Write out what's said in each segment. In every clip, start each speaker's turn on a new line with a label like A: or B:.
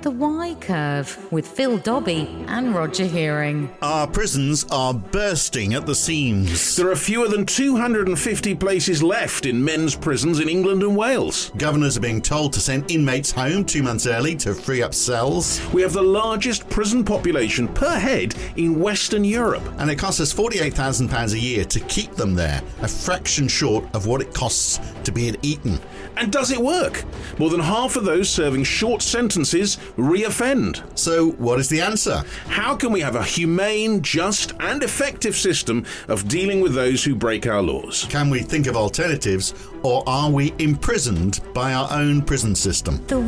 A: The Y Curve with Phil Dobby and Roger Hearing.
B: Our prisons are bursting at the seams.
C: There are fewer than 250 places left in men's prisons in England and Wales.
B: Governors are being told to send inmates home 2 months early to free up cells.
C: We have the largest prison population per head in Western Europe.
B: And it costs us £48,000 a year to keep them there, a fraction short of what it costs to be at Eton.
C: And does it work? More than half of those serving short sentences re-offend.
B: So what is the answer?
C: How can we have a humane, just and effective system of dealing with those who break our laws?
B: Can we think of alternatives, or are we imprisoned by our own prison system?
A: The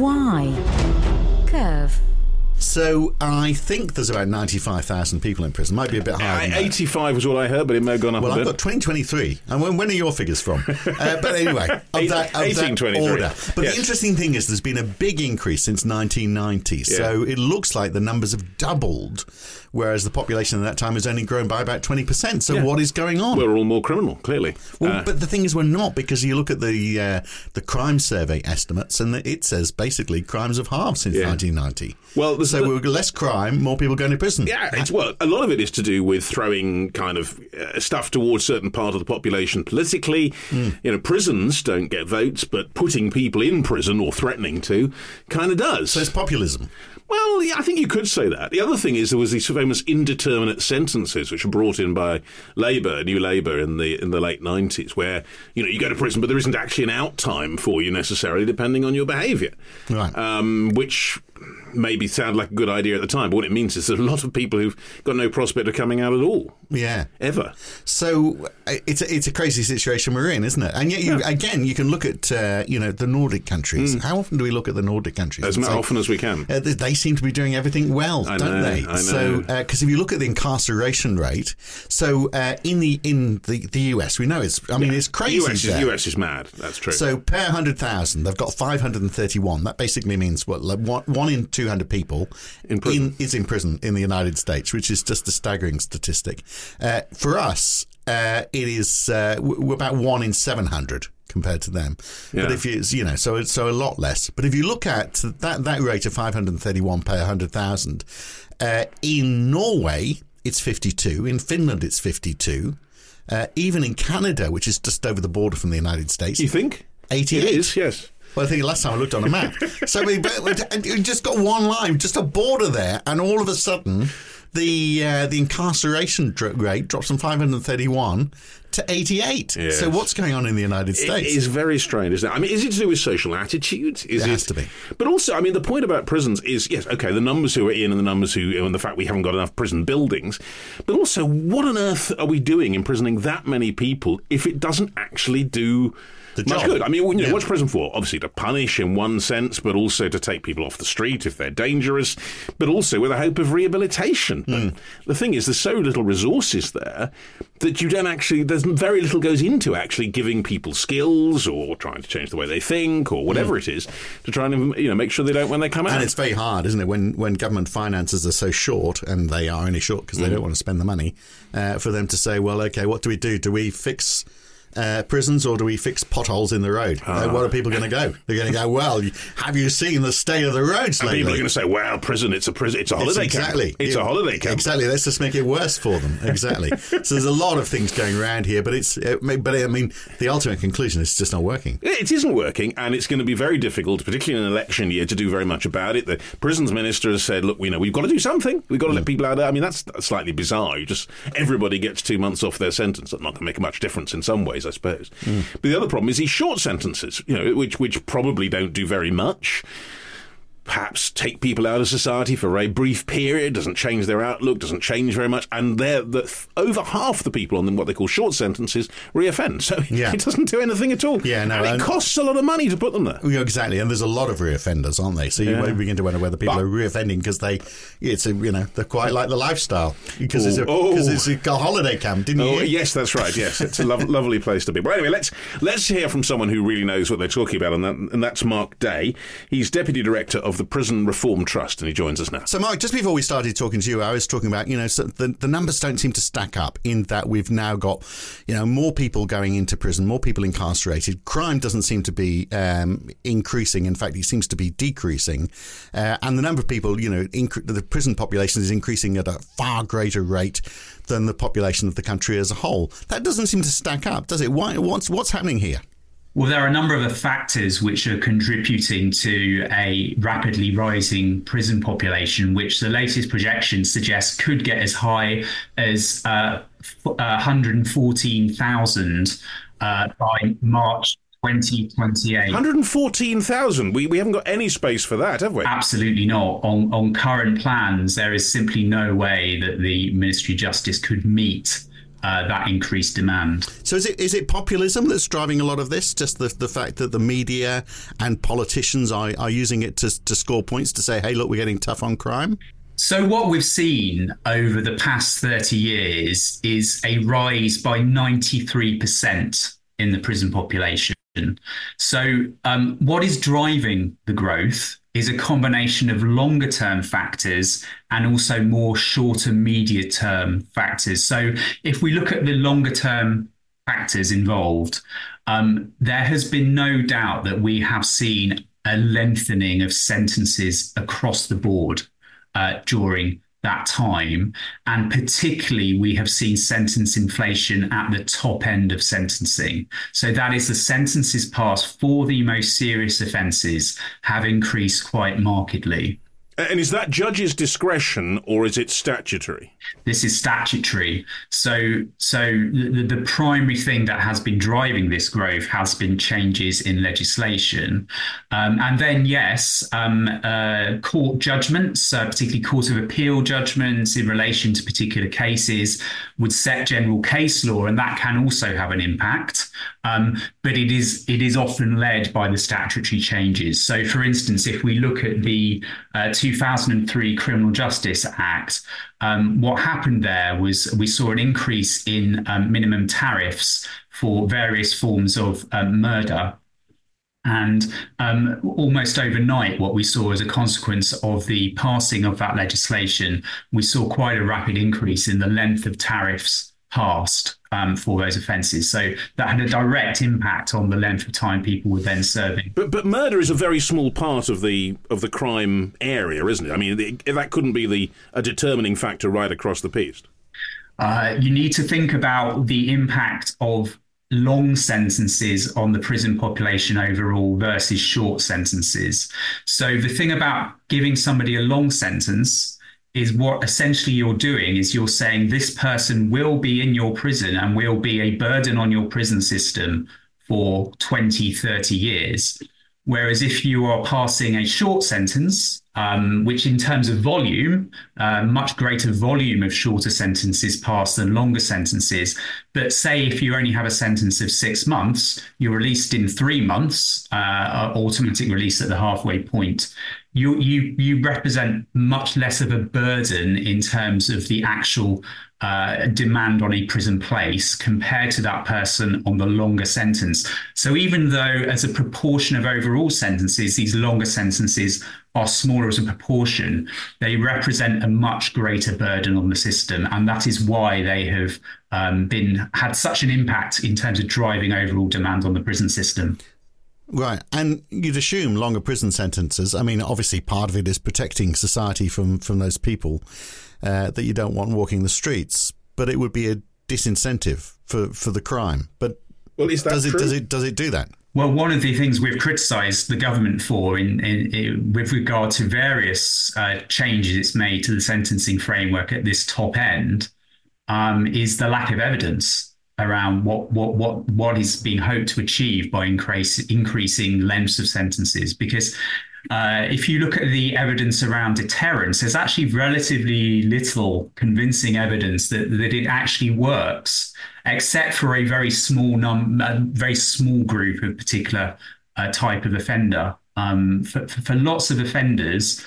A: Y Curve.
B: So I think there's about 95,000 people in prison. Might be a bit higher than that.
C: 85 was what I heard, but it may have gone up a bit.
B: Well, I've got 2023. And when are your figures from? But anyway, of that
C: 1823.
B: order. But
C: yes.
B: The interesting thing is there's been a big increase since 1990.
C: Yeah.
B: So it looks like the numbers have doubled, whereas the population at that time has only grown by about 20%. So what is going on?
C: We're all more criminal, clearly.
B: Well, but the thing is, we're not, because you look at the crime survey estimates, and it says basically crimes have halved since 1990.
C: Well,
B: so we're less crime, more people going to prison.
C: Yeah, a lot of it is to do with throwing kind of stuff towards certain part of the population politically. Prisons don't get votes, but putting people in prison or threatening to kind of does.
B: So it's populism.
C: Well, yeah, I think you could say that. The other thing is there was these famous indeterminate sentences which were brought in by Labour, New Labour, in the late 90s, where you go to prison, but there isn't actually an out time for you necessarily, depending on your behaviour,
B: right?
C: Which maybe sounded like a good idea at the time, but what it means is there's a lot of people who've got no prospect of coming out at all.
B: Yeah,
C: ever.
B: So it's a crazy situation we're in, isn't it? And yet, again, you can look at the Nordic countries. How often do we look at the Nordic countries?
C: As often as we can.
B: They seem to be doing everything well, don't they?
C: I know.
B: So, because if you look at the incarceration rate, so in the US, we know it's crazy.
C: The US is mad. That's true.
B: So per 100,000, they've got 531. That basically means one in 200 people is in prison in the United States, which is just a staggering statistic. For us, it is we're about 1 in 700 compared to them.
C: Yeah.
B: But if you so a lot less. But if you look at that rate of 531 per 100,000, in Norway it's 52, in Finland it's 52, even in Canada, which is just over the border from the United States.
C: You think?
B: 88.
C: It is, yes.
B: Well, I think last time I looked on a map. So we just got one line, just a border there, and all of a sudden the incarceration rate drops from 531 to 88.
C: Yes.
B: So what's going on in the United States?
C: It is very strange, isn't it? I mean, is it to do with social attitudes?
B: It has to be.
C: But also, I mean, the point about prisons is, yes, okay, the numbers who are in and the numbers and the fact we haven't got enough prison buildings, but also, what on earth are we doing imprisoning that many people if it doesn't actually do much good? I mean, what's prison for? Obviously to punish in one sense, but also to take people off the street if they're dangerous, but also with a hope of rehabilitation. But the thing is, there's so little resources there that you don't actually, there's very little goes into actually giving people skills or trying to change the way they think or whatever it is to try and make sure they don't when they come out.
B: And it's very hard, isn't it, when government finances are so short, and they are only short because they don't want to spend the money, for them to say, well, okay, what do we do? Do we fix prisons, or do we fix potholes in the road? What are people going to go? They're going to go, well, have you seen the state of the roads lately?
C: People are going to say, well, prison, it's a holiday camp. It's a holiday camp.
B: Exactly. Let's just make it worse for them. Exactly. So there's a lot of things going around here, but the ultimate conclusion is it's just not working.
C: It isn't working, and it's going to be very difficult, particularly in an election year, to do very much about it. The prisons minister has said, look, we've got to do something. We've got to let people out there. I mean, that's slightly bizarre. Everybody gets 2 months off their sentence. That's not going to make much difference in some ways, I suppose. But the other problem is these short sentences, which probably don't do very much. Perhaps take people out of society for a very brief period, doesn't change their outlook, doesn't change very much, and over half the people on what they call short sentences reoffend. So it doesn't do anything at all.
B: Yeah, no,
C: and it costs a lot of money to put them there.
B: Yeah, exactly, and there's a lot of reoffenders, aren't they? So you begin to wonder whether people are reoffending because they're quite like the lifestyle because it's a holiday camp, didn't you?
C: Yes, that's right. Yes, it's a lovely place to be. But anyway, let's hear from someone who really knows what they're talking about, and that's Mark Day. He's Deputy Director of the Prison Reform Trust, and he joins us now.
B: So, Mark, just before we started talking to you, I was talking about, so the numbers don't seem to stack up in that we've now got, more people going into prison, more people incarcerated. Crime doesn't seem to be increasing. In fact, it seems to be decreasing. And the number of people, the prison population is increasing at a far greater rate than the population of the country as a whole. That doesn't seem to stack up, does it? What's happening here?
D: Well, there are a number of factors which are contributing to a rapidly rising prison population, which the latest projections suggest could get as high as 114,000 by March 2028.
C: 114,000? We haven't got any space for that, have we?
D: Absolutely not. On current plans, there is simply no way that the Ministry of Justice could meet that increased demand.
B: So is it populism that's driving a lot of this? Just the fact that the media and politicians are using it to score points, to say, hey, look, we're getting tough on crime?
D: So what we've seen over the past 30 years is a rise by 93% in the prison population. So what is driving the growth is a combination of longer term factors and also more shorter medium term factors. So if we look at the longer term factors involved, there has been no doubt that we have seen a lengthening of sentences across the board during that time. And particularly, we have seen sentence inflation at the top end of sentencing. So that is the sentences passed for the most serious offences have increased quite markedly.
C: And is that judge's discretion or is it statutory?
D: This is statutory. So the primary thing that has been driving this growth has been changes in legislation. And then, yes, court judgments, particularly Court of Appeal judgments in relation to particular cases would set general case law, and that can also have an impact. But it is often led by the statutory changes. So, for instance, if we look at the 2003 Criminal Justice Act, what happened there was we saw an increase in minimum tariffs for various forms of murder. And almost overnight, what we saw as a consequence of the passing of that legislation, we saw quite a rapid increase in the length of tariffs passed for those offences. So that had a direct impact on the length of time people were then serving.
C: But murder is a very small part of the crime area, isn't it? I mean, that couldn't be a determining factor right across the piece.
D: You need to think about the impact of long sentences on the prison population overall versus short sentences. So the thing about giving somebody a long sentence is what essentially you're doing is you're saying this person will be in your prison and will be a burden on your prison system for 20, 30 years. Whereas if you are passing a short sentence, which in terms of volume, much greater volume of shorter sentences passed than longer sentences. But say if you only have a sentence of 6 months, you're released in 3 months, automatic release at the halfway point. You represent much less of a burden in terms of the actual demand on a prison place compared to that person on the longer sentence. So even though as a proportion of overall sentences, these longer sentences are smaller as a proportion, they represent a much greater burden on the system. And that is why they have had such an impact in terms of driving overall demand on the prison system.
B: Right. And you'd assume longer prison sentences. I mean, obviously part of it is protecting society from those people that you don't want walking the streets. But it would be a disincentive for the crime. But
C: well, is that true?
B: Does it do that?
D: Well, one of the things we've criticised the government for with regard to various changes it's made to the sentencing framework at this top end is the lack of evidence around what is being hoped to achieve by increasing lengths of sentences. Because if you look at the evidence around deterrence, there's actually relatively little convincing evidence that it actually works, except for a very small group of particular type of offender. For lots of offenders,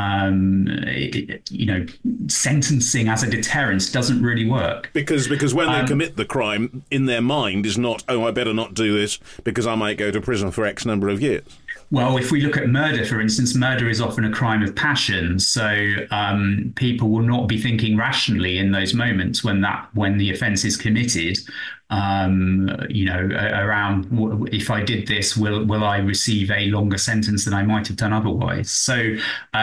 D: sentencing as a deterrent doesn't really work.
C: Because when they commit the crime, in their mind is not, oh, I better not do this because I might go to prison for X number of years.
D: Well, if we look at murder, for instance, murder is often a crime of passion. So people will not be thinking rationally in those moments when the offence is committed. Around if I did this, will I receive a longer sentence than I might have done otherwise? So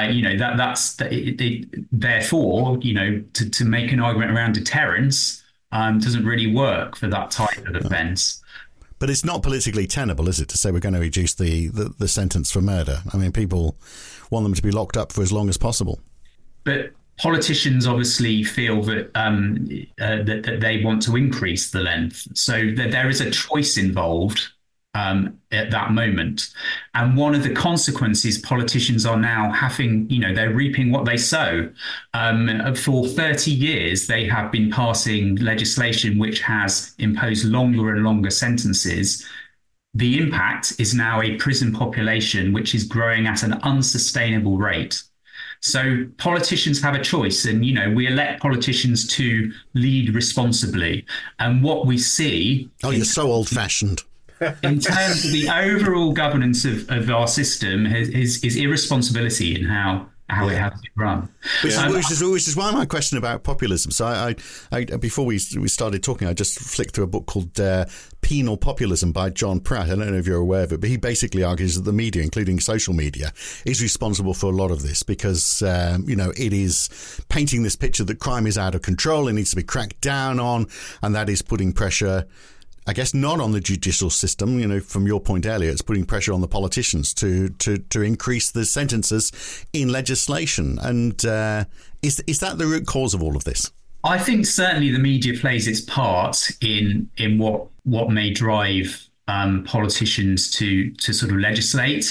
D: therefore, to make an argument around deterrence doesn't really work for that type of offence.
B: But it's not politically tenable, is it, to say we're going to reduce the sentence for murder? I mean, people want them to be locked up for as long as possible.
D: But politicians obviously feel that that they want to increase the length. So that there is a choice involved at that moment. And one of the consequences politicians are now having, they're reaping what they sow. For 30 years, they have been passing legislation which has imposed longer and longer sentences. The impact is now a prison population which is growing at an unsustainable rate. So politicians have a choice, and, we elect politicians to lead responsibly. And what we see...
B: Oh, you're so old-fashioned.
D: In terms of the overall governance of our system is irresponsibility in how it has been run.
B: Which is why my question about populism. So I before we started talking, I just flicked through a book called Penal Populism by John Pratt. I don't know if you're aware of it, but he basically argues that the media, including social media, is responsible for a lot of this because, it is painting this picture that crime is out of control, it needs to be cracked down on, and that is putting pressure, I guess, not on the judicial system. From your point earlier, it's putting pressure on the politicians to increase the sentences in legislation. And is that the root cause of all of this?
D: I think certainly the media plays its part in what may drive politicians to sort of legislate.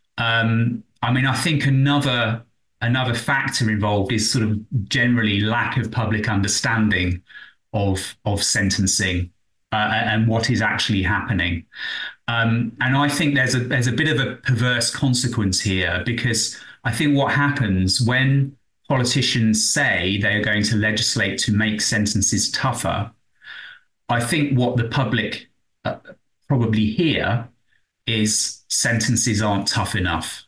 D: I think another factor involved is sort of generally lack of public understanding of sentencing. And what is actually happening. And I think there's a bit of a perverse consequence here, because I think what happens when politicians say they are going to legislate to make sentences tougher, I think what the public probably hear is sentences aren't tough enough.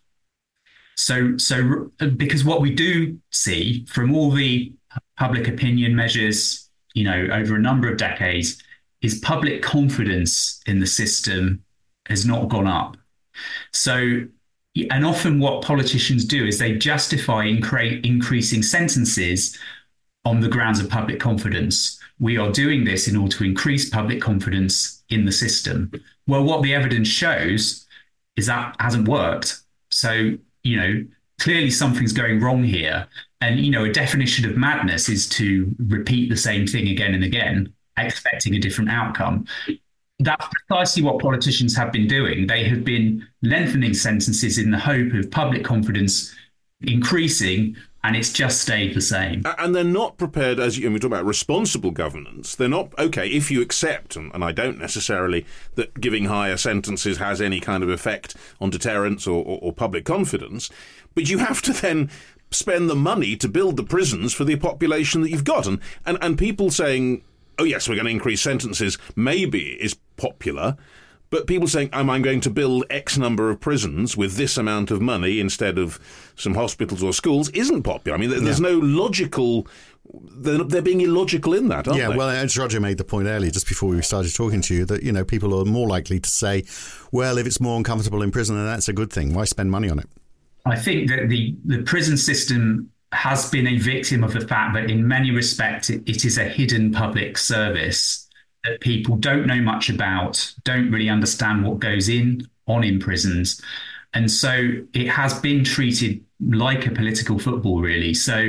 D: So because what we do see from all the public opinion measures, over a number of decades, is public confidence in the system has not gone up. So, and often what politicians do is they justify increasing sentences on the grounds of public confidence. We are doing this in order to increase public confidence in the system. Well, what the evidence shows is that hasn't worked. So, clearly something's going wrong here. And, a definition of madness is to repeat the same thing again and again, expecting a different outcome. That's precisely what politicians have been doing. They have been lengthening sentences in the hope of public confidence increasing, and it's just stayed the same.
C: And they're not prepared, we talk about responsible governance, they're not, okay, if you accept, and I don't necessarily, that giving higher sentences has any kind of effect on deterrence or public confidence, but you have to then spend the money to build the prisons for the population that you've got. And people saying, oh, yes, we're going to increase sentences, maybe is popular, but people saying, I'm going to build X number of prisons with this amount of money instead of some hospitals or schools isn't popular. There's no logical... They're being illogical in that, aren't they?
B: Yeah, well, as Roger made the point earlier, just before we started talking to you, that, people are more likely to say, well, if it's more uncomfortable in prison, then that's a good thing. Why spend money on it?
D: I think that the prison system has been a victim of the fact that in many respects it is a hidden public service that people don't know much about, don't really understand what goes on in prisons. And so it has been treated like a political football, really. So,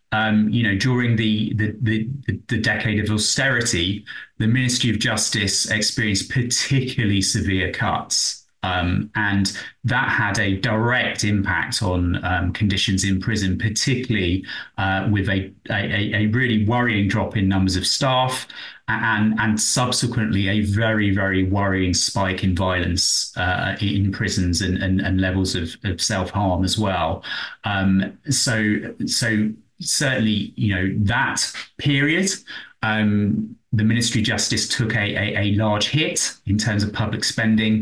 D: during the decade of austerity, the Ministry of Justice experienced particularly severe cuts. And that had a direct impact on conditions in prison, particularly with a really worrying drop in numbers of staff and subsequently a very, very worrying spike in violence in prisons and levels of self-harm as well. So certainly, that period, the Ministry of Justice took a large hit in terms of public spending.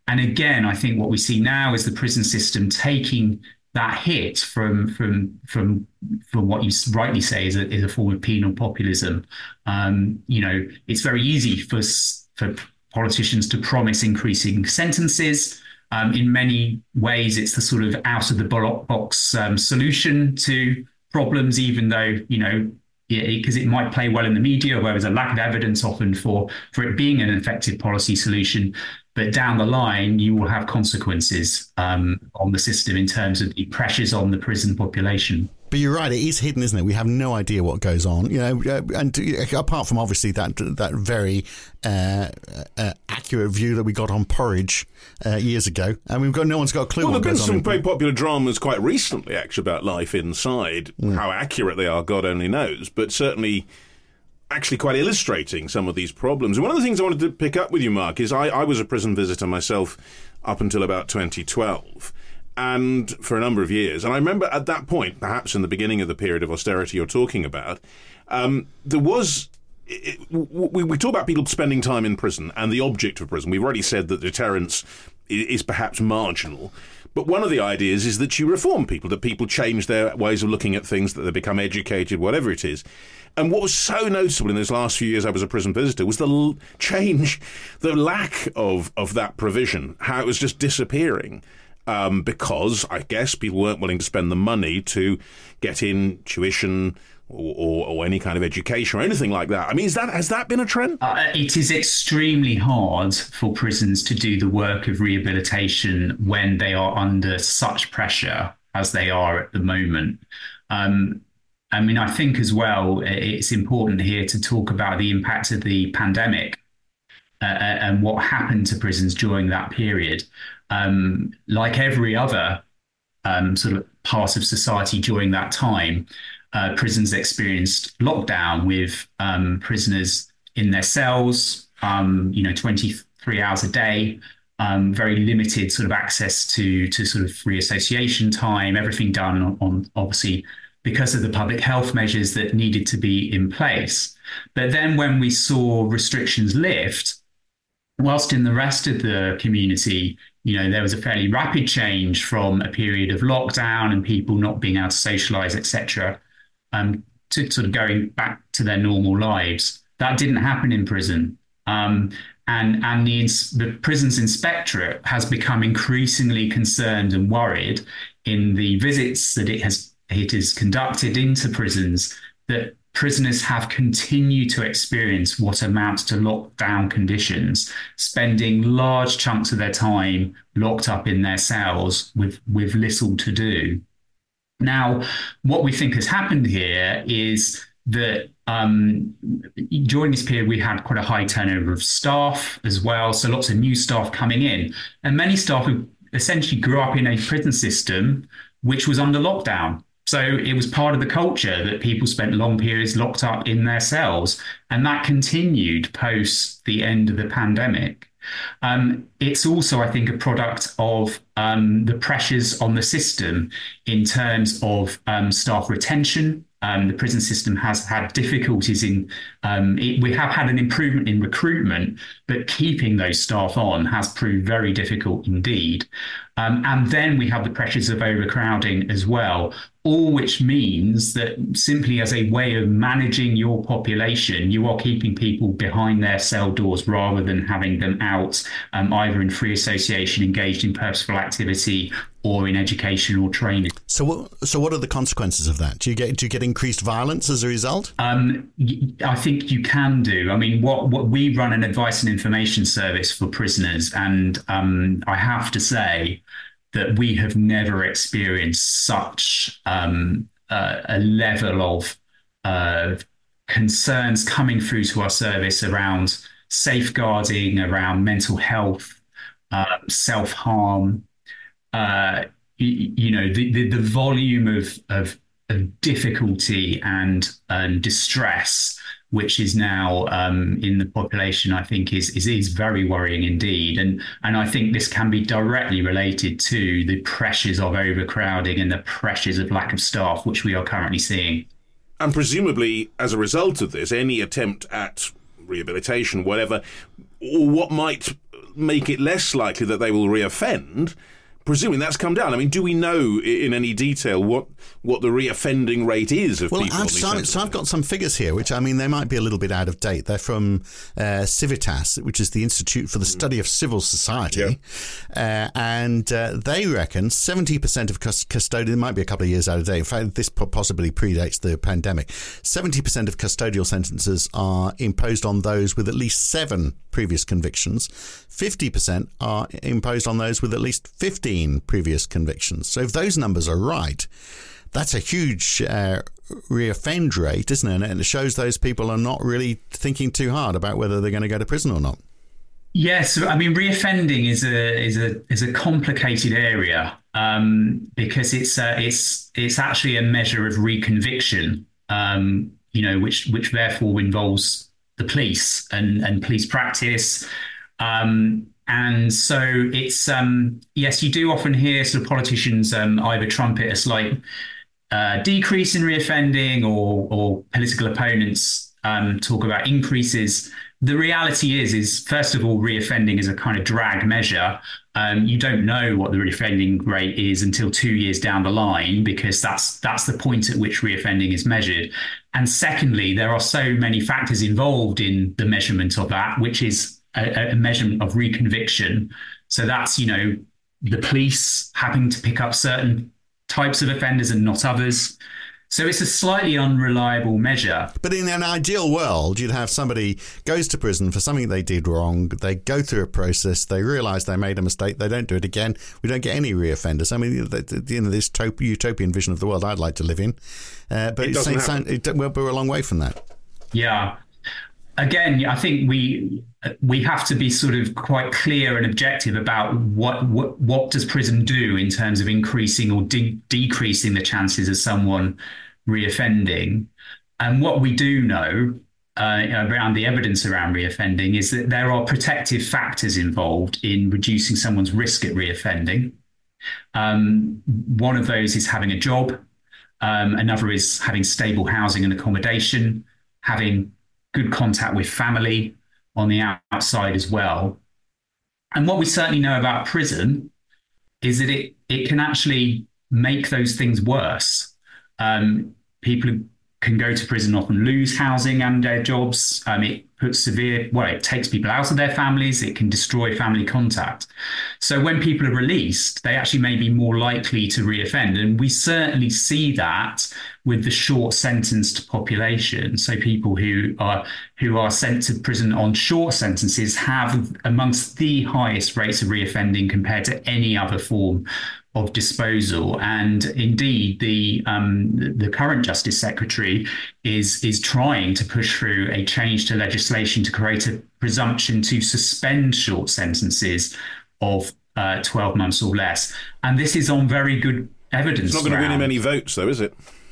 D: And again, I think what we see now is the prison system taking that hit from what you rightly say is a form of penal populism. It's very easy for politicians to promise increasing sentences. In many ways, it's the sort of out of the box solution to problems, even though, because it might play well in the media, where there's a lack of evidence often for it being an effective policy solution. But down the line, you will have consequences on the system in terms of the pressures on the prison population.
B: But you're right, it is hidden, isn't it? We have no idea what goes on, and apart from obviously that very accurate view that we got on Porridge years ago, and no one's got a clue what goes on. Well, there have been
C: some very popular dramas quite recently, actually, about life inside. How accurate they are, God only knows, but certainly actually quite illustrating some of these problems. And one of the things I wanted to pick up with you, Mark, is I was a prison visitor myself up until about 2012. And for a number of years. And I remember at that point, perhaps in the beginning of the period of austerity you're talking about, there was... We talk about people spending time in prison and the object of prison. We've already said that deterrence is perhaps marginal. But one of the ideas is that you reform people, that people change their ways of looking at things, that they become educated, whatever it is. And what was so noticeable in those last few years I was a prison visitor was the change, the lack of that provision, how it was just disappearing. Because I guess people weren't willing to spend the money to get in tuition or any kind of education or anything like that. I mean, has that been a trend?
D: It is extremely hard for prisons to do the work of rehabilitation when they are under such pressure as they are at the moment. I think as well, it's important here to talk about the impact of the pandemic and what happened to prisons during that period. Like every other sort of part of society during that time, prisons experienced lockdown with prisoners in their cells, 23 hours a day, very limited sort of access to sort of free association time, everything done on obviously because of the public health measures that needed to be in place. But then when we saw restrictions lift, whilst in the rest of the community, there was a fairly rapid change from a period of lockdown and people not being able to socialise, etc., to sort of going back to their normal lives. That didn't happen in prison. And the prison's inspectorate has become increasingly concerned and worried in the visits that it has conducted into prisons that prisoners have continued to experience what amounts to lockdown conditions, spending large chunks of their time locked up in their cells with little to do. Now, what we think has happened here is that during this period, we had quite a high turnover of staff as well. So lots of new staff coming in, and many staff who essentially grew up in a prison system which was under lockdown. So it was part of the culture that people spent long periods locked up in their cells, and that continued post the end of the pandemic. It's also, I think, a product of the pressures on the system in terms of staff retention. The prison system has had difficulties in, we have had an improvement in recruitment, but keeping those staff on has proved very difficult indeed. And then we have the pressures of overcrowding as well, all which means that simply as a way of managing your population, you are keeping people behind their cell doors rather than having them out, either in free association, engaged in purposeful activity, or in education or training.
B: So what are the consequences of that? Do you get increased violence as a result?
D: I think you can do. I mean, what we run an advice and information service for prisoners, and I have to say that we have never experienced such a level of concerns coming through to our service around safeguarding, around mental health, self-harm. The volume of difficulty and distress which is now in the population, I think is very worrying indeed. And I think this can be directly related to the pressures of overcrowding and the pressures of lack of staff, which we are currently seeing.
C: And presumably, as a result of this, any attempt at rehabilitation, whatever, or what might make it less likely that they will reoffend? Presuming that's come down. I mean, do we know in any detail what the reoffending rate is of people?
B: So I've got some figures here, which, I mean, they might be a little bit out of date. They're from Civitas, which is the Institute for the Study of Civil Society. Yeah. And they reckon 70% of custodial, it might be a couple of years out of date. In fact, this possibly predates the pandemic. 70% of custodial sentences are imposed on those with at least 7 previous convictions. 50% are imposed on those with at least 15 previous convictions. So if those numbers are right, that's a huge reoffend rate, isn't it? And it shows those people are not really thinking too hard about whether they're going to go to prison or not.
D: Yes, I mean, reoffending is a complicated area because it's actually a measure of reconviction, which therefore involves the police and police practice. And so it's, yes, you do often hear sort of politicians either trumpet a slight decrease in reoffending or political opponents talk about increases. The reality is first of all, reoffending is a kind of drag measure. You don't know what the reoffending rate is until 2 years down the line, because that's the point at which reoffending is measured. And secondly, there are so many factors involved in the measurement of that, which is a measurement of reconviction. So that's, the police having to pick up certain types of offenders and not others. So it's a slightly unreliable measure.
B: But in an ideal world, you'd have somebody goes to prison for something they did wrong. They go through a process. They realise they made a mistake. They don't do it again. We don't get any reoffenders. I mean, this utopian vision of the world I'd like to live in. But we're a long way from that.
D: Yeah. Again, I think we have to be sort of quite clear and objective about what does prison do in terms of increasing or decreasing the chances of someone reoffending. And what we do know around the evidence around reoffending is that there are protective factors involved in reducing someone's risk at reoffending. One of those is having a job. Another is having stable housing and accommodation, having good contact with family on the outside as well. And what we certainly know about prison is that it can actually make those things worse. People who can go to prison often lose housing and their jobs. It takes people out of their families. It can destroy family contact. So when people are released, they actually may be more likely to reoffend. And we certainly see that with the short sentenced population. So people who are sent to prison on short sentences have amongst the highest rates of reoffending compared to any other form of disposal. And indeed, the current Justice Secretary is trying to push through a change to legislation to create a presumption to suspend short sentences of 12 months or less. And this is on very good evidence.
C: It's not going to win him any votes, though, is it?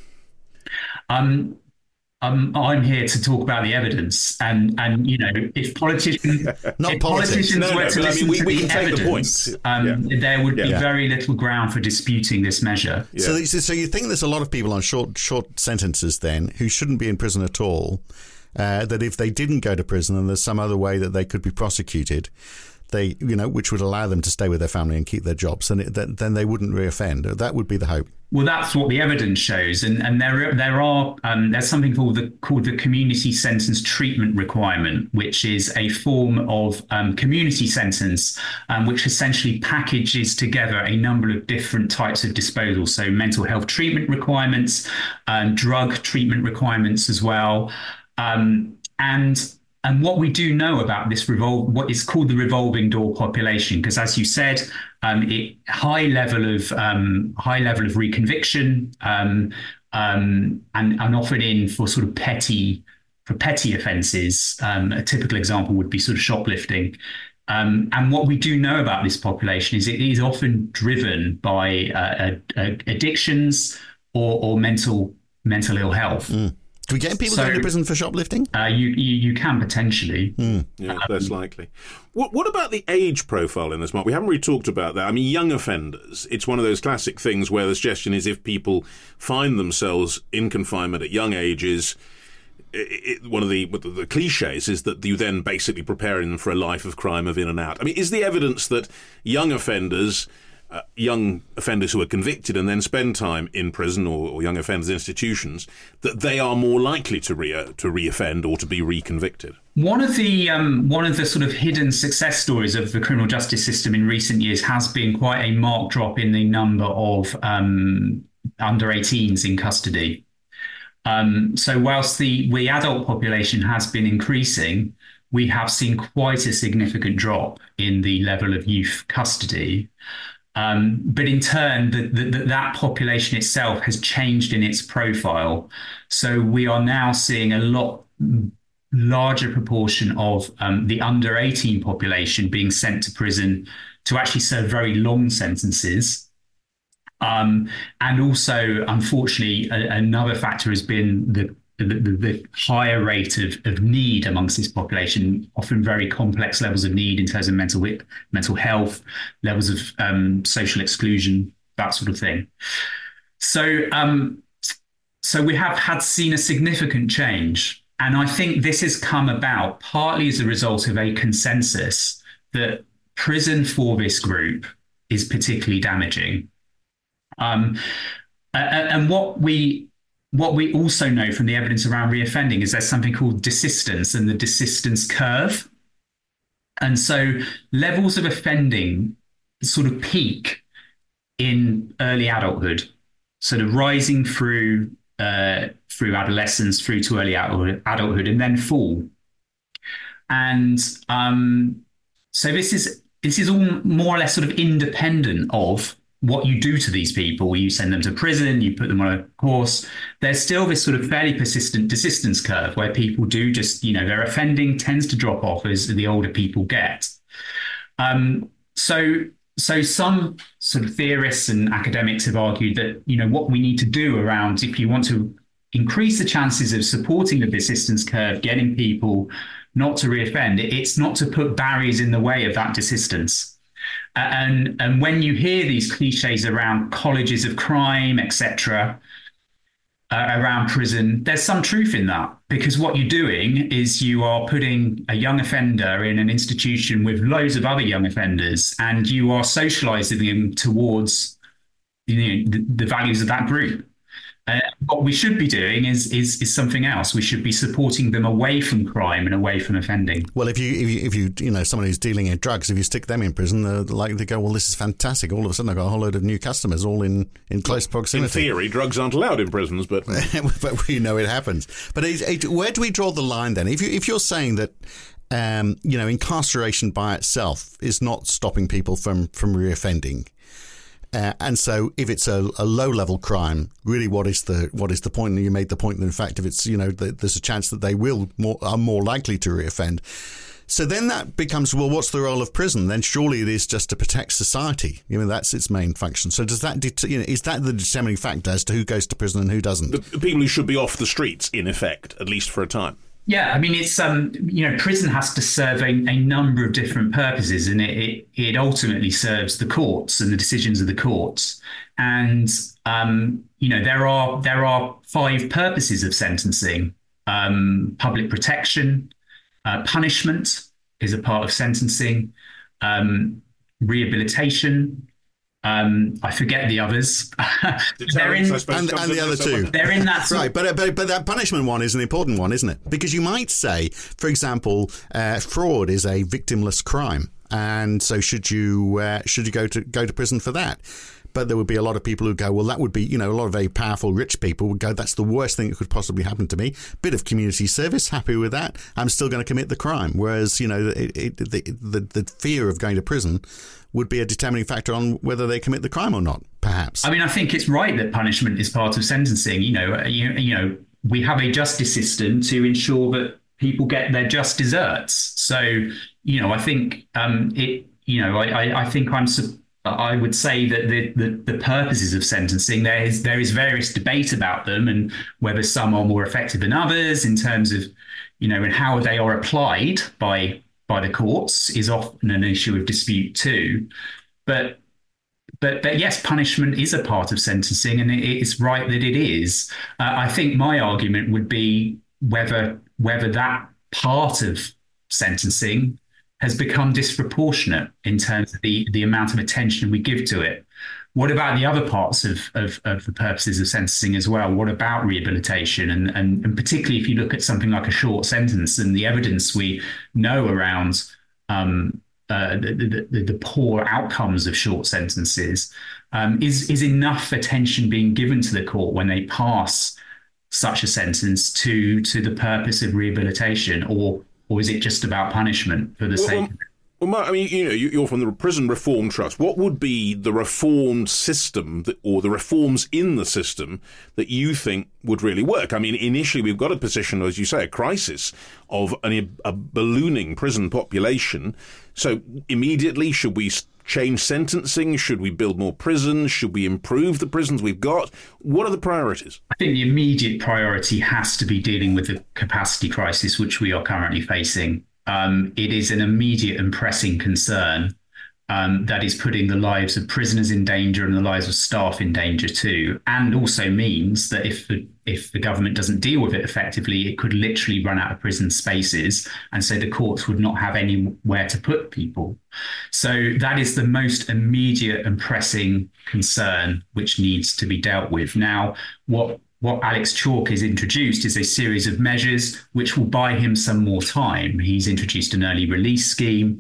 D: I'm here to talk about the evidence, and if politicians were to listen to the evidence, there would be very little ground for disputing this measure.
B: Yeah. So you think there's a lot of people on short sentences then who shouldn't be in prison at all, that if they didn't go to prison and there's some other way that they could be prosecuted, which would allow them to stay with their family and keep their jobs, then they wouldn't reoffend. That would be the hope.
D: Well, that's what the evidence shows, and there's something called the community sentence treatment requirement, which is a form of community sentence, which essentially packages together a number of different types of disposal. So mental health treatment requirements, drug treatment requirements as well, And what we do know about this what is called the revolving door population, because as you said, high level of reconviction, and often in for sort of petty offences. A typical example would be sort of shoplifting. And what we do know about this population is it is often driven by addictions or mental ill health.
B: Mm. Do we get people going to prison for shoplifting?
D: You can potentially.
C: Yeah, that's likely. What about the age profile in this, Mark? We haven't really talked about that. I mean, young offenders, it's one of those classic things where the suggestion is if people find themselves in confinement at young ages, one of the cliches is that you then basically preparing them for a life of crime, of in and out. I mean, is the evidence that young offenders who are convicted and then spend time in prison or young offenders institutions, that they are more likely to reoffend or to be reconvicted?
D: One of the sort of hidden success stories of the criminal justice system in recent years has been quite a marked drop in the number of under 18s in custody. So whilst the adult population has been increasing, we have seen quite a significant drop in the level of youth custody. But in turn, that population itself has changed in its profile. So we are now seeing a lot larger proportion of the under 18 population being sent to prison to actually serve very long sentences. And also, unfortunately, another factor has been the higher rate of need amongst this population, often very complex levels of need in terms of mental health, levels of social exclusion, that sort of thing. So we have seen a significant change. And I think this has come about partly as a result of a consensus that prison for this group is particularly damaging. And what we also know from the evidence around reoffending is there's something called desistance and the desistance curve. And so levels of offending sort of peak in early adulthood, sort of rising through adolescence, through to early adulthood, and then fall. And so this is all more or less sort of independent of what you do to these people. You send them to prison, you put them on a course. There's still this sort of fairly persistent desistance curve where people do just, their offending tends to drop off as the older people get. So some sort of theorists and academics have argued that, what we need to do around, if you want to increase the chances of supporting the desistance curve, getting people not to reoffend, it's not to put barriers in the way of that desistance. And when you hear these cliches around colleges of crime, etc., around prison, there's some truth in that, because what you're doing is you are putting a young offender in an institution with loads of other young offenders, and you are socializing them towards the values of that group. What we should be doing is something else. We should be supporting them away from crime and away from offending.
B: Well, if you someone who's dealing in drugs, if you stick them in prison, they're likely to go, well, this is fantastic. All of a sudden, I've got a whole load of new customers, all in close proximity.
C: In theory, drugs aren't allowed in prisons, but
B: but we know it happens. But where do we draw the line then? If you're saying that incarceration by itself is not stopping people from reoffending. And so if it's a low-level crime, really what is the point? And you made the point that, in fact, if it's, there's a chance that they are more likely to reoffend. So then that becomes, well, what's the role of prison? Then surely it is just to protect society. That's its main function. So does that, is that the determining factor as to who goes to prison and who doesn't?
C: The people who should be off the streets, in effect, at least for a time.
D: Yeah, I mean, it's prison has to serve a number of different purposes, and it ultimately serves the courts and the decisions of the courts. And there are 5 purposes of sentencing: public protection, punishment is a part of sentencing, rehabilitation. I forget the others. They're in,
B: and the other two.
D: They're in that
B: right, but that punishment one is an important one, isn't it? Because you might say, for example, fraud is a victimless crime, and so should you go to prison for that? But there would be a lot of people who go, well, that would be, a lot of very powerful, rich people would go, that's the worst thing that could possibly happen to me. Bit of community service, happy with that. I'm still going to commit the crime. Whereas, the fear of going to prison would be a determining factor on whether they commit the crime or not, perhaps.
D: I mean, I think it's right that punishment is part of sentencing. We have a justice system to ensure that people get their just desserts. So, I think I would say that the purposes of sentencing, there is various debate about them and whether some are more effective than others in terms of, and how they are applied by the courts is often an issue of dispute too. But yes, punishment is a part of sentencing, and it's right that it is. I think my argument would be whether that part of sentencing has become disproportionate in terms of the amount of attention we give to it. What about the other parts of the purposes of sentencing as well? What about rehabilitation? And particularly if you look at something like a short sentence and the evidence we know around the poor outcomes of short sentences, is enough attention being given to the court when they pass such a sentence to the purpose of rehabilitation, or is it just about punishment for the sake of it?
C: Well, Mark, I mean, you're from the Prison Reform Trust. What would be the reformed system or the reforms in the system that you think would really work? I mean, initially, we've got a position, as you say, a crisis of a ballooning prison population. So immediately, should we change sentencing? Should we build more prisons? Should we improve the prisons we've got? What are the priorities?
D: I think the immediate priority has to be dealing with the capacity crisis, which we are currently facing. It is an immediate and pressing concern that is putting the lives of prisoners in danger and the lives of staff in danger too, and also means that if the government doesn't deal with it effectively, it could literally run out of prison spaces, and so the courts would not have anywhere to put people. So that is the most immediate and pressing concern which needs to be dealt with. Now, what Alex Chalk has introduced is a series of measures which will buy him some more time. He's introduced an early release scheme.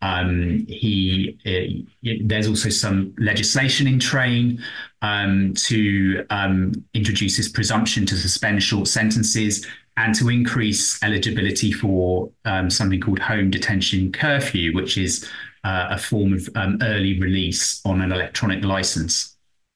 D: There's also some legislation in train to introduce this presumption to suspend short sentences and to increase eligibility for something called home detention curfew, which is a form of early release on an electronic license.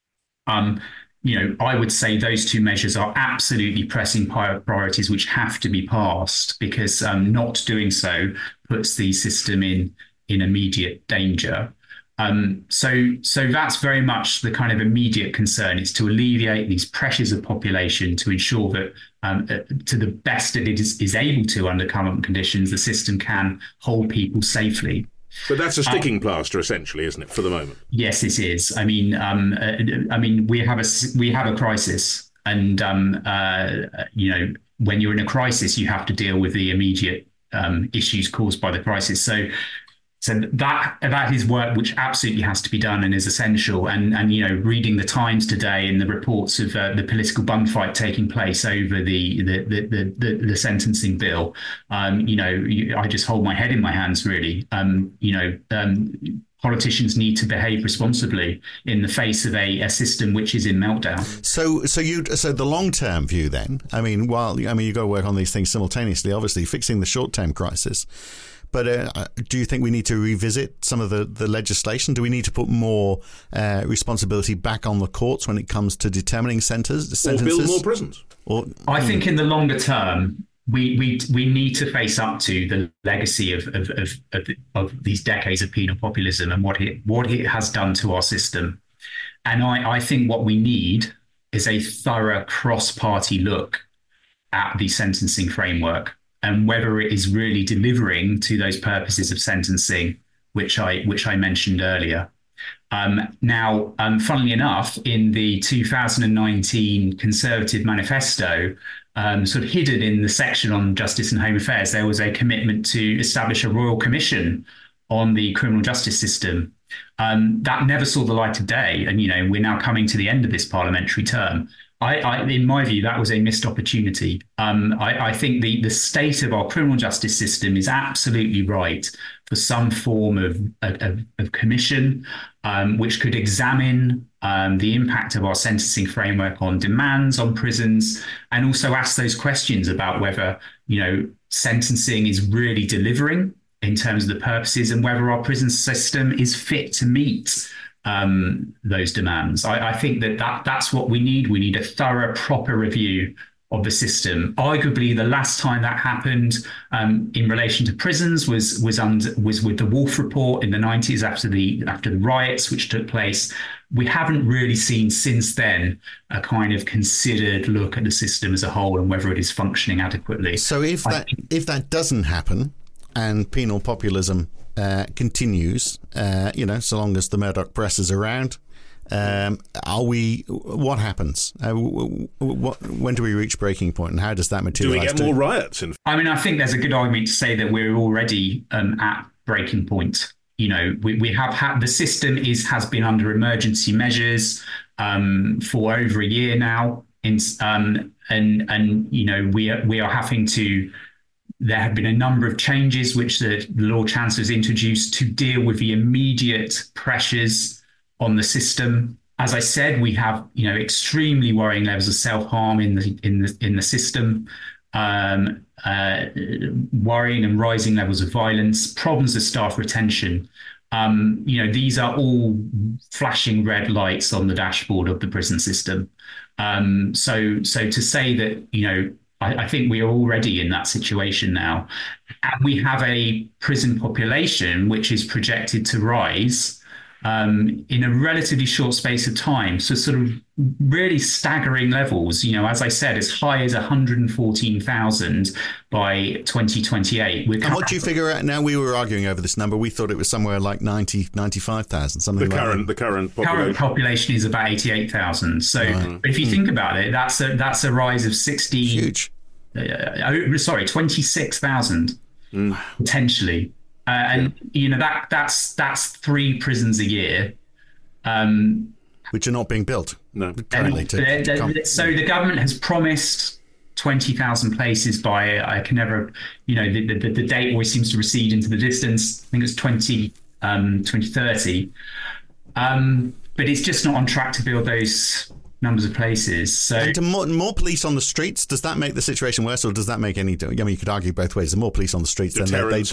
D: I would say those two measures are absolutely pressing priorities which have to be passed, because not doing so puts the system in immediate danger. So that's very much the kind of immediate concern, is to alleviate these pressures of population, to ensure that to the best that it is able to under current conditions, the system can hold people safely.
C: But that's a sticking plaster, essentially, isn't it, for the moment?
D: Yes, it is. I mean, we have a crisis, and when you're in a crisis, you have to deal with the immediate issues caused by the crisis. So that is work which absolutely has to be done and is essential. And reading the Times today and the reports of the political bun fight taking place over the sentencing bill, I just hold my head in my hands, really. Politicians need to behave responsibly in the face of a system which is in meltdown.
B: So the long-term view then, you've got to work on these things simultaneously, obviously, fixing the short-term crisis. But do you think we need to revisit some of the legislation? Do we need to put more responsibility back on the courts when it comes to determining sentences?
C: Or build more prisons?
D: I think in the longer term, we need to face up to the legacy of these decades of penal populism and what it has done to our system. And I think what we need is a thorough cross-party look at the sentencing framework and whether it is really delivering to those purposes of sentencing, which I mentioned earlier. Funnily enough, in the 2019 Conservative Manifesto, sort of hidden in the section on justice and home affairs, there was a commitment to establish a royal commission on the criminal justice system. That never saw the light of day. And, we're now coming to the end of this parliamentary term. In my view, that was a missed opportunity. I think the state of our criminal justice system is absolutely right for some form of commission, which could examine the impact of our sentencing framework on demands on prisons, and also ask those questions about whether, sentencing is really delivering in terms of the purposes, and whether our prison system is fit to meet those demands. I think that's what we need. We need a thorough, proper review of the system. Arguably, the last time that happened in relation to prisons was with the Wolf Report in the 90s after the riots which took place. We haven't really seen since then a kind of considered look at the system as a whole and whether it is functioning adequately.
B: So if that doesn't happen and penal populism continues, so long as the Murdoch press is around, What happens? When do we reach breaking point, and how does that
C: Do
B: materialize?
C: we get more riots?
D: I mean, I think there's a good argument to say that we're already at breaking point. You know, we have had, the system has been under emergency measures for over a year now, and you know, we are having to. There have been a number of changes which the Lord Chancellor has introduced to deal with the immediate pressures on the system. As I said, we have, you know, extremely worrying levels of self-harm in the system, worrying and rising levels of violence, problems of staff retention. You know, these are all flashing red lights on the dashboard of the prison system. So to say that, you know, I think we are already in that situation now. And we have a prison population which is projected to rise in a relatively short space of time. So sort of really staggering levels, you know, as I said, as high as 114,000 by 2028.
B: And what do you figure out now? We were arguing over this number. We thought it was somewhere like 95,000, something like that.
C: The current
D: population is about 88,000. So but if you think about it, that's a rise of 60.
B: Huge.
D: 26,000 potentially. And you know, that's 3 prisons a year,
B: which are not being built.
C: No,
B: currently.
D: So the government has promised 20,000 places by, I can never, you know, the date always seems to recede into the distance. I think it's 2030, but it's just not on track to build those numbers of places. So,
B: and more police on the streets, does that make the situation worse, or does that make any? I mean, you could argue both ways. The more police on the streets, then that's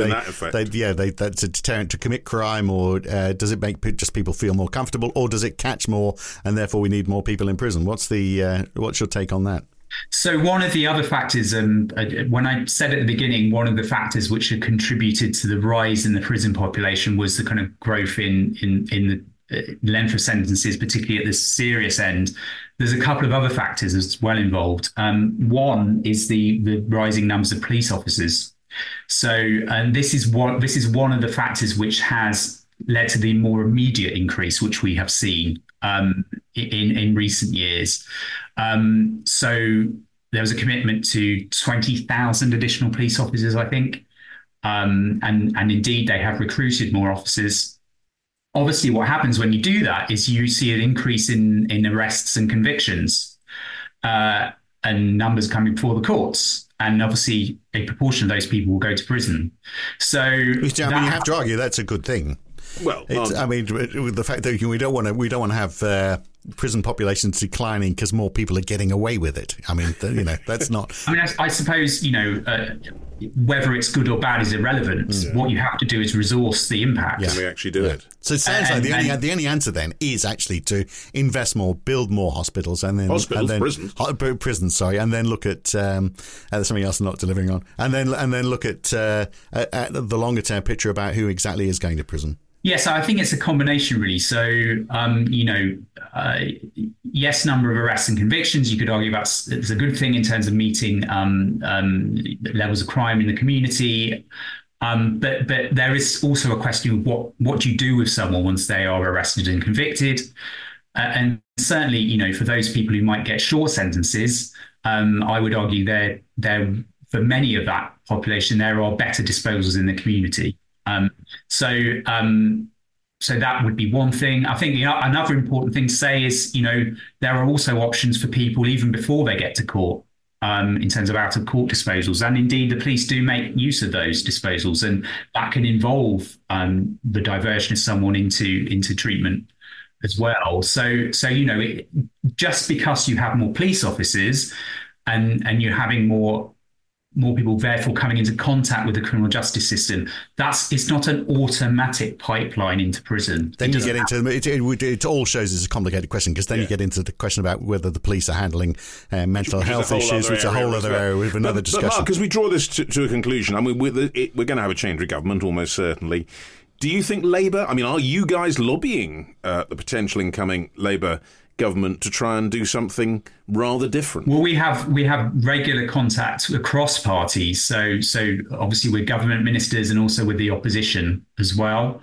B: a deterrent to commit crime, or does it make just people feel more comfortable, or does it catch more, and therefore we need more people in prison? What's your take on that?
D: So one of the other factors, when I said at the beginning, one of the factors which had contributed to the rise in the prison population was the kind of growth in the length of sentences, particularly at the serious end. There's a couple of other factors as well involved. One is the rising numbers of police officers. So, and this is one of the factors which has led to the more immediate increase which we have seen in recent years. So there was a commitment to 20,000 additional police officers, I think, and indeed they have recruited more officers. Obviously, what happens when you do that is you see an increase in arrests and convictions, and numbers coming before the courts. And obviously, a proportion of those people will go to prison. So, you
B: have to argue that's a good thing.
C: Well,
B: I mean, the fact that we don't want to have prison populations declining because more people are getting away with it. I mean, you know, that's not.
D: I mean, I suppose, you know, whether it's good or bad is irrelevant. Yeah. What you have to do is resource the impact.
C: Can we actually do it?
B: So it sounds like the only answer then is actually to invest more, build more hospitals, and then prisons, and then look at there's something else I'm not delivering on, and then look at the longer term picture about who exactly is going to prison.
D: Yes, I think it's a combination, really. So, you know, yes, number of arrests and convictions. You could argue it's a good thing in terms of meeting levels of crime in the community. But there is also a question of what do you do with someone once they are arrested and convicted? And certainly, you know, for those people who might get short sentences, I would argue there for many of that population, there are better disposals in the community. So that would be one thing. I think another important thing to say is, you know, there are also options for people even before they get to court in terms of out of court disposals. And indeed, the police do make use of those disposals, and that can involve the diversion of someone into treatment as well. So you know, just because you have more police officers and you're having more people therefore coming into contact with the criminal justice system, it's not an automatic pipeline into prison.
B: Then you get into it all shows it's a complicated question, because then you get into the question about whether the police are handling mental health issues, which is a whole other area with another discussion.
C: But Mark, as we draw this to a conclusion, I mean, we're going to have a change of government almost certainly. Do you think Labour, I mean, are you guys lobbying the potential incoming Labour government to try and do something rather different?
D: Well, we have regular contact across parties. So obviously with government ministers and also with the opposition as well.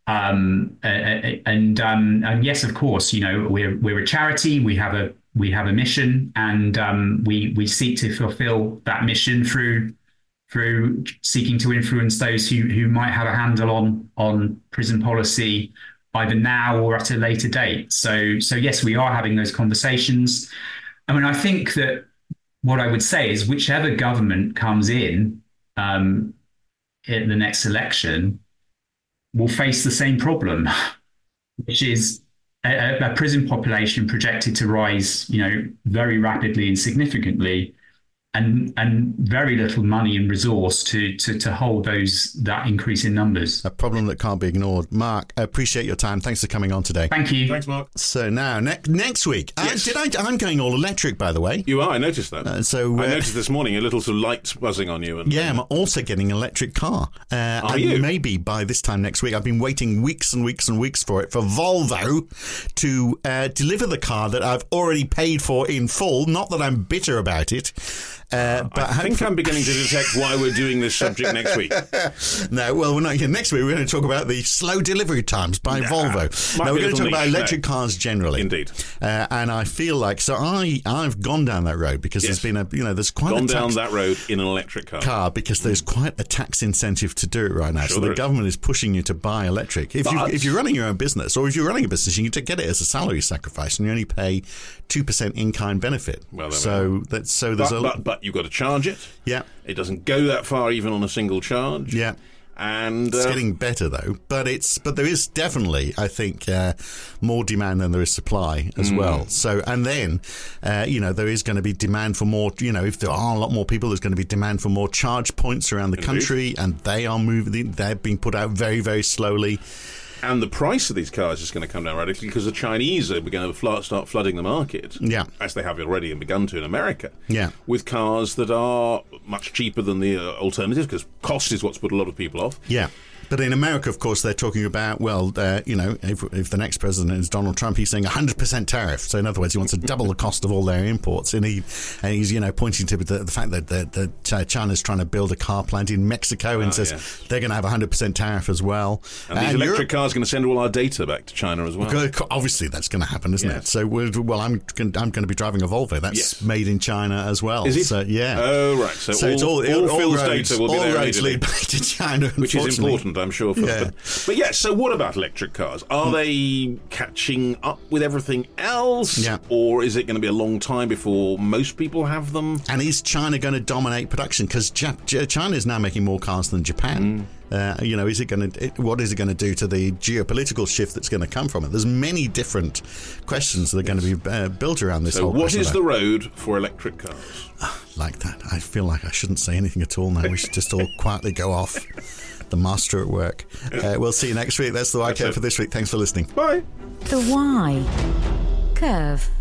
D: And yes, of course, we're a charity. We have a mission, and we seek to fulfill that mission through seeking to influence those who might have a handle on prison policy either now or at a later date. So yes, we are having those conversations. I mean, I think that what I would say is whichever government comes in the next election will face the same problem, which is a prison population projected to rise, very rapidly and significantly, and very little money and resource to hold that increase in numbers.
B: A problem that can't be ignored. Mark, I appreciate your time. Thanks for coming on today.
D: Thank you.
C: Thanks, Mark.
B: So now, next week,
C: yes.
B: I'm going all electric, by the way.
C: You are, I noticed that.
B: I
C: noticed this morning a little sort of light buzzing on you.
B: I'm also getting an electric car.
C: Are you?
B: Maybe by this time next week. I've been waiting weeks and weeks and weeks for Volvo to deliver the car that I've already paid for in full. Not that I'm bitter about it. But
C: I think I'm beginning to detect why we're doing this subject next week.
B: No, well, we're not here. Next week, we're going to talk about the slow delivery times by Volvo. No, we're going to talk about electric cars generally.
C: Indeed.
B: And I feel like, so I've gone down that road because there's been there's quite
C: gone down that road in an electric car
B: because there's quite a tax incentive to do it right now.
C: Sure,
B: so the government is pushing you to buy electric. If you're running your own business, or if you're running a business, you can get it as a salary sacrifice, and you only pay 2% in-kind benefit.
C: Well, but you've got to charge it.
B: Yeah.
C: It doesn't go that far even on a single charge.
B: Yeah.
C: And
B: it's getting better though, but there is definitely, I think, more demand than there is supply as well. So, and then, there is going to be demand for more. If there are a lot more people, there's going to be demand for more charge points around the country, and they are moving. They're being put out very, very slowly.
C: And the price of these cars is going to come down radically because the Chinese are going to start flooding the market, as they have already and begun to in America, with cars that are much cheaper than the alternative, because cost is what's put a lot of people off.
B: Yeah. But in America, of course, they're talking about, if the next president is Donald Trump, he's saying 100% tariff. So in other words, he wants to double the cost of all their imports. And he's pointing to the fact that China's trying to build a car plant in Mexico and says they're going to have 100% tariff as well.
C: And these electric cars are going to send all our data back to China as well.
B: Obviously, that's going to happen, isn't it? So, I'm going to be driving a Volvo. That's made in China as well.
C: Is it?
B: So, yeah.
C: Oh, right. So all Phil's data will be there immediately.
B: Lead back to China,
C: which is important, I'm sure. But yes, so what about electric cars? Are they catching up with everything else? Yeah. Or is it going to be a long time before most people have them?
B: And is China going to dominate production? Because China is now making more cars than Japan. What is it going to do to the geopolitical shift that's going to come from it? There's many different questions that are going to be built around this whole question.
C: So what is the road for electric cars?
B: Like that. I feel like I shouldn't say anything at all now. We should just all quietly go off. The master at work. We'll see you next week. That's the Why Curve for this week. Thanks for listening.
C: Bye.
A: The Why Curve.